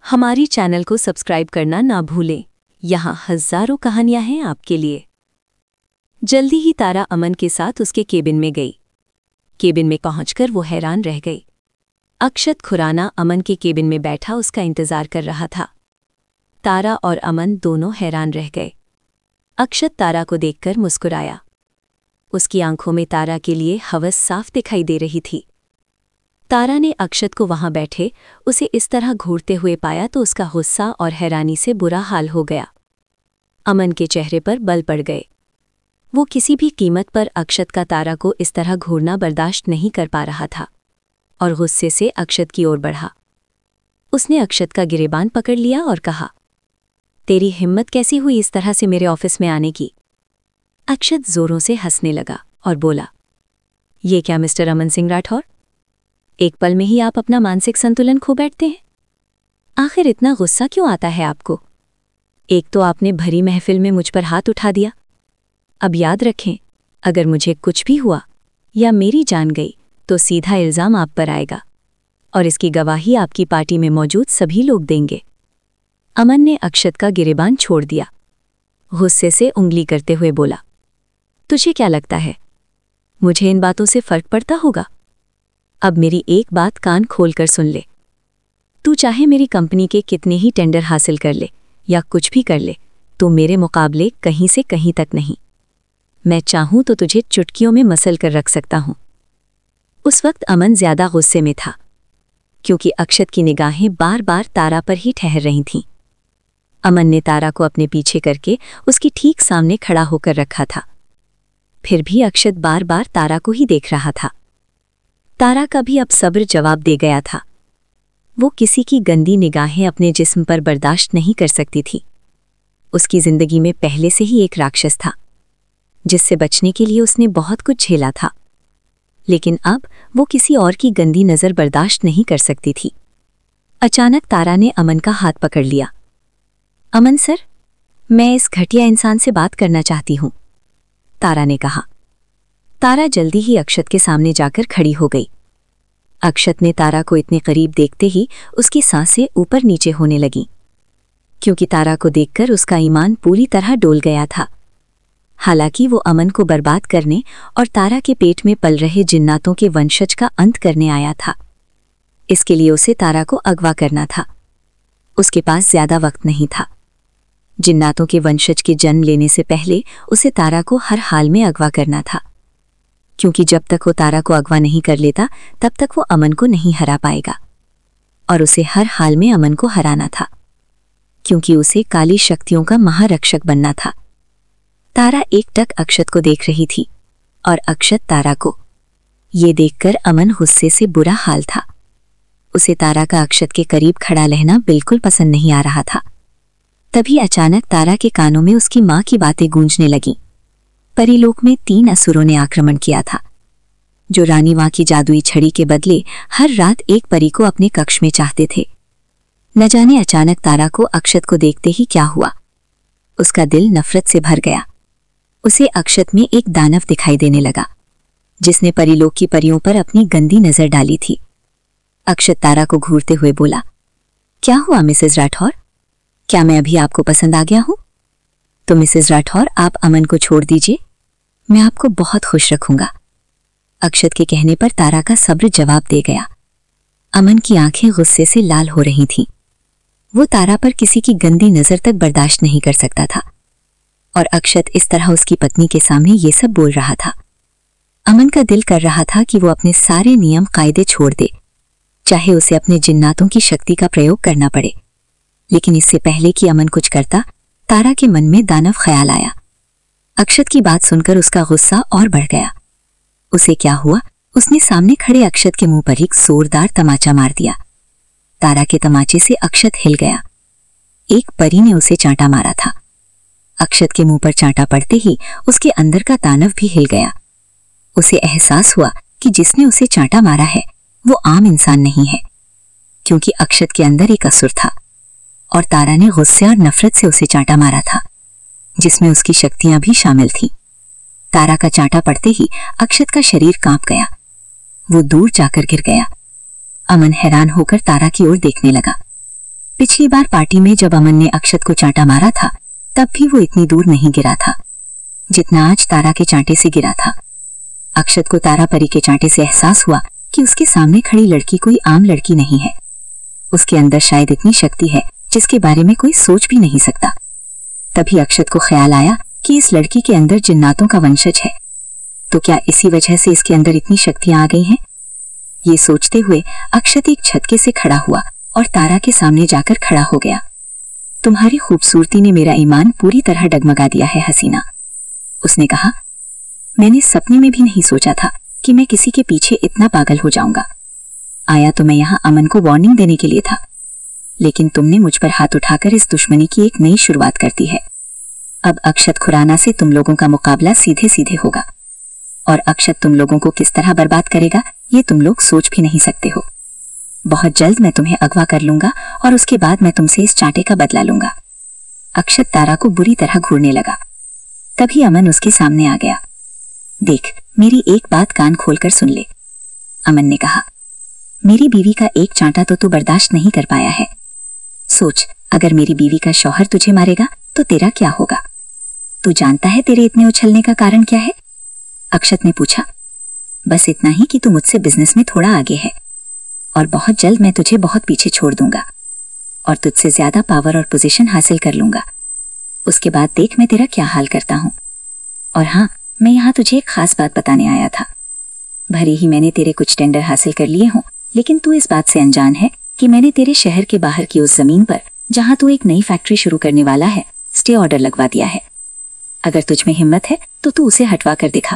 हमारी चैनल को सब्सक्राइब करना ना भूलें। यहाँ हजारों कहानियां हैं आपके लिए। जल्दी ही तारा अमन के साथ उसके केबिन में गई। केबिन में पहुंचकर वो हैरान रह गई। अक्षत खुराना अमन के केबिन में बैठा उसका इंतजार कर रहा था। तारा और अमन दोनों हैरान रह गए। अक्षत तारा को देखकर मुस्कुराया। उसकी आंखों में तारा के लिए हवस साफ दिखाई दे रही थी। तारा ने अक्षत को वहां बैठे उसे इस तरह घूरते हुए पाया तो उसका गुस्सा और हैरानी से बुरा हाल हो गया। अमन के चेहरे पर बल पड़ गए। वो किसी भी कीमत पर अक्षत का तारा को इस तरह घूरना बर्दाश्त नहीं कर पा रहा था और गुस्से से अक्षत की ओर बढ़ा। उसने अक्षत का गिरेबान पकड़ लिया और कहा, तेरी हिम्मत कैसी हुई इस तरह से मेरे ऑफिस में आने की? अक्षत जोरों से हंसने लगा और बोला, ये क्या मिस्टर अमन सिंह राठौर, एक पल में ही आप अपना मानसिक संतुलन खो बैठते हैं। आखिर इतना गुस्सा क्यों आता है आपको? एक तो आपने भरी महफिल में मुझ पर हाथ उठा दिया। अब याद रखें, अगर मुझे कुछ भी हुआ या मेरी जान गई तो सीधा इल्जाम आप पर आएगा और इसकी गवाही आपकी पार्टी में मौजूद सभी लोग देंगे। अमन ने अक्षत का गिरेबान छोड़ दिया। गुस्से से उंगली करते हुए बोला, तुझे क्या लगता है मुझे इन बातों से फर्क पड़ता होगा? अब मेरी एक बात कान खोलकर सुन ले। तू चाहे मेरी कंपनी के कितने ही टेंडर हासिल कर ले या कुछ भी कर ले, तो मेरे मुकाबले कहीं से कहीं तक नहीं। मैं चाहूं तो तुझे चुटकियों में मसल कर रख सकता हूं। उस वक्त अमन ज्यादा गुस्से में था क्योंकि अक्षत की निगाहें बार बार तारा पर ही ठहर रही थीं। अमन ने तारा को अपने पीछे करके उसकी ठीक सामने खड़ा होकर रखा था। फिर भी अक्षत बार बार तारा को ही देख रहा था। तारा का भी अब सब्र जवाब दे गया था। वो किसी की गंदी निगाहें अपने जिस्म पर बर्दाश्त नहीं कर सकती थी। उसकी जिंदगी में पहले से ही एक राक्षस था जिससे बचने के लिए उसने बहुत कुछ झेला था, लेकिन अब वो किसी और की गंदी नज़र बर्दाश्त नहीं कर सकती थी। अचानक तारा ने अमन का हाथ पकड़ लिया। अमन सर, मैं इस घटिया इंसान से बात करना चाहती हूं, तारा ने कहा। तारा जल्दी ही अक्षत के सामने जाकर खड़ी हो गई। अक्षत ने तारा को इतने करीब देखते ही उसकी सांसें ऊपर नीचे होने लगीं, क्योंकि तारा को देखकर उसका ईमान पूरी तरह डोल गया था। हालांकि वो अमन को बर्बाद करने और तारा के पेट में पल रहे जिन्नातों के वंशज का अंत करने आया था। इसके लिए उसे तारा को अगवा करना था। उसके पास ज्यादा वक्त नहीं था। जिन्नातों के वंशज के जन्म लेने से पहले उसे तारा को हर हाल में अगवा करना था, क्योंकि जब तक वो तारा को अगवा नहीं कर लेता तब तक वो अमन को नहीं हरा पाएगा और उसे हर हाल में अमन को हराना था, क्योंकि उसे काली शक्तियों का महारक्षक बनना था। तारा एकटक अक्षत को देख रही थी और अक्षत तारा को। ये देखकर अमन गुस्से से बुरा हाल था। उसे तारा का अक्षत के करीब खड़ा रहना बिल्कुल पसंद नहीं आ रहा था। तभी अचानक तारा के कानों में उसकी माँ की बातें गूंजने लगीं। परीलोक में 3 असुरों ने आक्रमण किया था, जो रानी मां की जादुई छड़ी के बदले हर रात एक परी को अपने कक्ष में चाहते थे। न जाने अचानक तारा को अक्षत को देखते ही क्या हुआ। उसका दिल नफरत से भर गया। उसे अक्षत में एक दानव दिखाई देने लगा जिसने परीलोक की परियों पर अपनी गंदी नजर डाली थी। अक्षत तारा को घूरते हुए बोला, क्या हुआ मिसेस राठौर, क्या मैं अभी आपको पसंद आ गया हूं? तो मिसेस राठौर, आप अमन को छोड़ दीजिए, मैं आपको बहुत खुश रखूंगा। अक्षत के कहने पर तारा का सब्र जवाब दे गया। अमन की आंखें गुस्से से लाल हो रही थीं। वो तारा पर किसी की गंदी नजर तक बर्दाश्त नहीं कर सकता था और अक्षत इस तरह उसकी पत्नी के सामने ये सब बोल रहा था। अमन का दिल कर रहा था कि वो अपने सारे नियम कायदे छोड़ दे, चाहे उसे अपने जिन्नातों की शक्ति का प्रयोग करना पड़े। लेकिन इससे पहले कि अमन कुछ करता, तारा के मन में दानव ख्याल आया। अक्षत की बात सुनकर उसका गुस्सा और बढ़ गया। उसे क्या हुआ, उसने सामने खड़े अक्षत के मुंह पर एक जोरदार तमाचा मार दिया। तारा के तमाचे से अक्षत हिल गया। एक परी ने उसे चांटा मारा था। अक्षत के मुंह पर चांटा पड़ते ही उसके अंदर का दानव भी हिल गया। उसे एहसास हुआ कि जिसने उसे चांटा मारा है वो आम इंसान नहीं है, क्योंकि अक्षत के अंदर एक असुर था और तारा ने गुस्से और नफरत से उसे चांटा मारा था, जिसमें उसकी शक्तियां भी शामिल थीं। तारा का चांटा पड़ते ही अक्षत का शरीर कांप गया। वो दूर जाकर गिर गया। अमन हैरान होकर तारा की ओर देखने लगा। पिछली पिछली बार पार्टी में जब अमन ने अक्षत को चांटा मारा था तब भी वो इतनी दूर नहीं गिरा था जितना आज तारा के चांटे से गिरा था। अक्षत को तारा परी के चांटे से एहसास हुआ कि उसके सामने खड़ी लड़की कोई आम लड़की नहीं है। उसके अंदर शायद इतनी शक्ति है जिसके बारे में कोई सोच भी नहीं सकता। तभी अक्षत को ख्याल आया कि इस लड़की के अंदर जिन्नातों का वंशज है, तो क्या इसी वजह से इसके अंदर इतनी शक्तियां आ गई हैं? ये सोचते हुए अक्षत एक छतके से खड़ा हुआ और तारा के सामने जाकर खड़ा हो गया। तुम्हारी खूबसूरती ने मेरा ईमान पूरी तरह डगमगा दिया है हसीना, उसने कहा। मैंने सपने में भी नहीं सोचा था कि मैं किसी के पीछे इतना पागल हो जाऊंगा। आया तो मैं यहां अमन को वार्निंग देने के लिए था, लेकिन तुमने मुझ पर हाथ उठाकर इस दुश्मनी की एक नई शुरुआत कर दी है। अब अक्षत खुराना से तुम लोगों का मुकाबला सीधे सीधे होगा, और अक्षत तुम लोगों को किस तरह बर्बाद करेगा ये तुम लोग सोच भी नहीं सकते हो। बहुत जल्द मैं तुम्हें अगवा कर लूंगा और उसके बाद मैं तुमसे इस चांटे का बदला लूंगा। अक्षत तारा को बुरी तरह घूरने लगा। तभी अमन उसके सामने आ गया। देख, मेरी एक बात कान खोलकर सुन ले, अमन ने कहा। मेरी बीवी का एक चांटा तो तू बर्दाश्त नहीं कर पाया है। सोच, अगर मेरी बीवी का शौहर तुझे मारेगा तो तेरा क्या होगा? तू जानता है तेरे इतने उछलने का कारण क्या है? अक्षत ने पूछा। बस इतना ही कि तू मुझसे बिजनेस में थोड़ा आगे है, और बहुत जल्द मैं तुझे बहुत पीछे छोड़ दूंगा और तुझसे ज्यादा पावर और पोजीशन हासिल कर लूंगा। उसके बाद देख मैं तेरा क्या हाल करता हूं। और हाँ, मैं यहां तुझे एक खास बात बताने आया था। भले ही मैंने तेरे कुछ टेंडर हासिल कर लिए हों, लेकिन तू इस बात से अनजान है कि मैंने तेरे शहर के बाहर की उस जमीन पर जहां तू एक नई फैक्ट्री शुरू करने वाला है स्टे ऑर्डर लगवा दिया है। अगर तुझ में हिम्मत है तो तू उसे हटवा कर दिखा।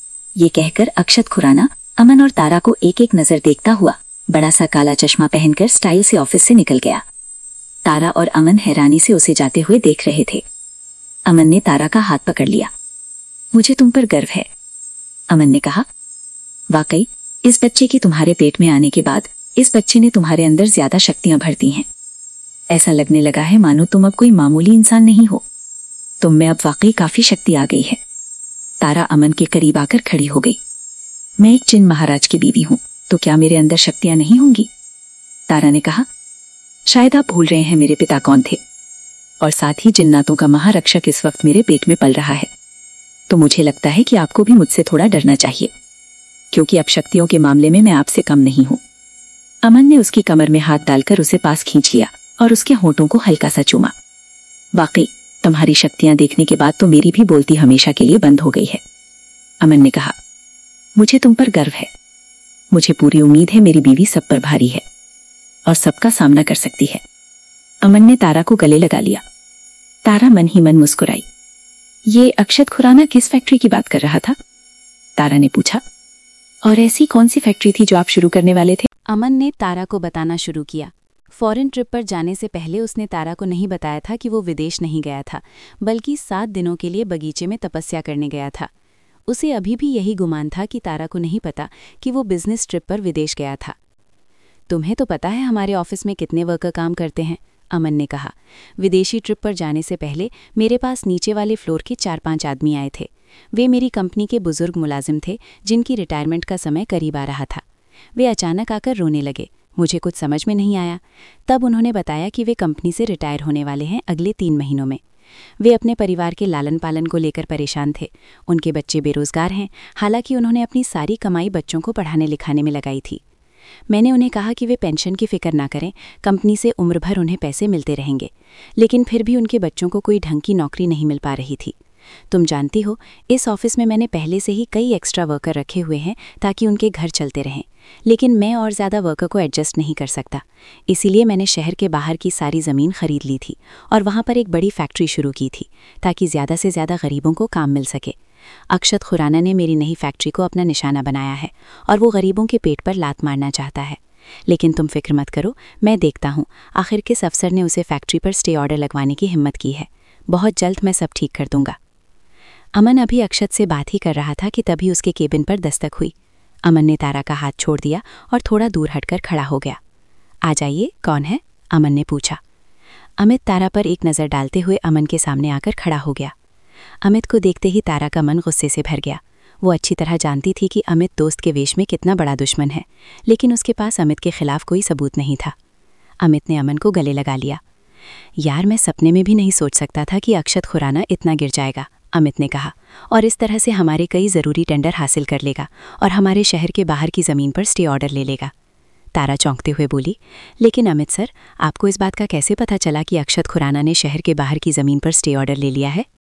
ये कहकर अक्षत खुराना अमन और तारा को एक एक नजर देखता हुआ बड़ा सा काला चश्मा पहनकर स्टाइल से ऑफिस से निकल गया। तारा और अमन हैरानी से उसे जाते हुए देख रहे थे। अमन ने तारा का हाथ पकड़ लिया। मुझे तुम पर गर्व है, अमन ने कहा। वाकई इस बच्चे की तुम्हारे पेट में आने के बाद इस बच्चे ने तुम्हारे अंदर ज्यादा शक्तियां भर दी हैं। ऐसा लगने लगा है मानो तुम अब कोई मामूली इंसान नहीं हो। तुम में अब वाकई काफी शक्ति आ गई है। तारा अमन के करीब आकर खड़ी हो गई। मैं एक जिन महाराज की बीवी हूं, तो क्या मेरे अंदर शक्तियां नहीं होंगी? तारा ने कहा। शायद आप भूल रहे हैं मेरे पिता कौन थे, और साथ ही जिन्नातों का महारक्षक इस वक्त मेरे पेट में पल रहा है। तो मुझे लगता है कि आपको भी मुझसे थोड़ा डरना चाहिए, क्योंकि अब शक्तियों के मामले में मैं आपसे कम नहीं हूं। अमन ने उसकी कमर में हाथ डालकर उसे पास खींच लिया और उसके होंठों को हल्का सा चूमा। वाकई तुम्हारी शक्तियां देखने के बाद तो मेरी भी बोलती हमेशा के लिए बंद हो गई है, अमन ने कहा। मुझे तुम पर गर्व है। मुझे पूरी उम्मीद है मेरी बीवी सब पर भारी है और सबका सामना कर सकती है। अमन ने तारा को गले लगा लिया। तारा मन ही मन मुस्कुराई। ये अक्षत खुराना किस फैक्ट्री की बात कर रहा था? तारा ने पूछा। और ऐसी कौन सी फैक्ट्री थी जो आप शुरू करने वाले थे? अमन ने तारा को बताना शुरू किया। फॉरेन ट्रिप पर जाने से पहले उसने तारा को नहीं बताया था कि वो विदेश नहीं गया था, बल्कि 7 दिनों के लिए बगीचे में तपस्या करने गया था। उसे अभी भी यही गुमान था कि तारा को नहीं पता कि वो बिजनेस ट्रिप पर विदेश गया था। तुम्हें तो पता है हमारे ऑफिस में कितने वर्कर काम करते हैं, अमन ने कहा। विदेशी ट्रिप पर जाने से पहले मेरे पास नीचे वाले फ्लोर के 4-5 आदमी आए थे। वे मेरी कंपनी के बुजुर्ग मुलाजिम थे जिनकी रिटायरमेंट का समय करीब आ रहा था। वे अचानक आकर रोने लगे। मुझे कुछ समझ में नहीं आया। तब उन्होंने बताया कि वे कंपनी से रिटायर होने वाले हैं अगले 3 महीनों में। वे अपने परिवार के लालन पालन को लेकर परेशान थे। उनके बच्चे बेरोजगार हैं, हालांकि उन्होंने अपनी सारी कमाई बच्चों को पढ़ाने लिखाने में लगाई थी। मैंने उन्हें कहा कि वे पेंशन की फिक्र ना करें, कंपनी से उम्र भर उन्हें पैसे मिलते रहेंगे। लेकिन फिर भी उनके बच्चों को कोई ढंग की नौकरी नहीं मिल पा रही थी। तुम जानती हो, इस ऑफिस में मैंने पहले से ही कई एक्स्ट्रा वर्कर रखे हुए हैं ताकि उनके घर चलते रहें, लेकिन मैं और ज़्यादा वर्कर को एडजस्ट नहीं कर सकता। इसीलिए मैंने शहर के बाहर की सारी ज़मीन खरीद ली थी और वहाँ पर एक बड़ी फैक्ट्री शुरू की थी ताकि ज़्यादा से ज़्यादा गरीबों को काम मिल सके। अक्षत खुराना ने मेरी नई फैक्ट्री को अपना निशाना बनाया है और वो गरीबों के पेट पर लात मारना चाहता है। लेकिन तुम फिक्र मत करो, मैं देखता हूँ आखिर किस अफसर ने उसे फैक्ट्री पर स्टे ऑर्डर लगवाने की हिम्मत की है। बहुत जल्द मैं सब ठीक कर दूंगा। अमन अभी अक्षत से बात ही कर रहा था कि तभी उसके केबिन पर दस्तक हुई। अमन ने तारा का हाथ छोड़ दिया और थोड़ा दूर हटकर खड़ा हो गया। आ जाइए, कौन है? अमन ने पूछा। अमित तारा पर एक नज़र डालते हुए अमन के सामने आकर खड़ा हो गया। अमित को देखते ही तारा का मन गुस्से से भर गया। वो अच्छी तरह जानती थी कि अमित दोस्त के वेश में कितना बड़ा दुश्मन है, लेकिन उसके पास अमित के खिलाफ कोई सबूत नहीं था। अमित ने अमन को गले लगा लिया। यार, मैं सपने में भी नहीं सोच सकता था कि अक्षत खुराना इतना गिर जाएगा, अमित ने कहा, और इस तरह से हमारे कई ज़रूरी टेंडर हासिल कर लेगा और हमारे शहर के बाहर की ज़मीन पर स्टे ऑर्डर ले लेगा। तारा चौंकते हुए बोली, लेकिन अमित सर, आपको इस बात का कैसे पता चला कि अक्षत खुराना ने शहर के बाहर की ज़मीन पर स्टे ऑर्डर ले लिया है?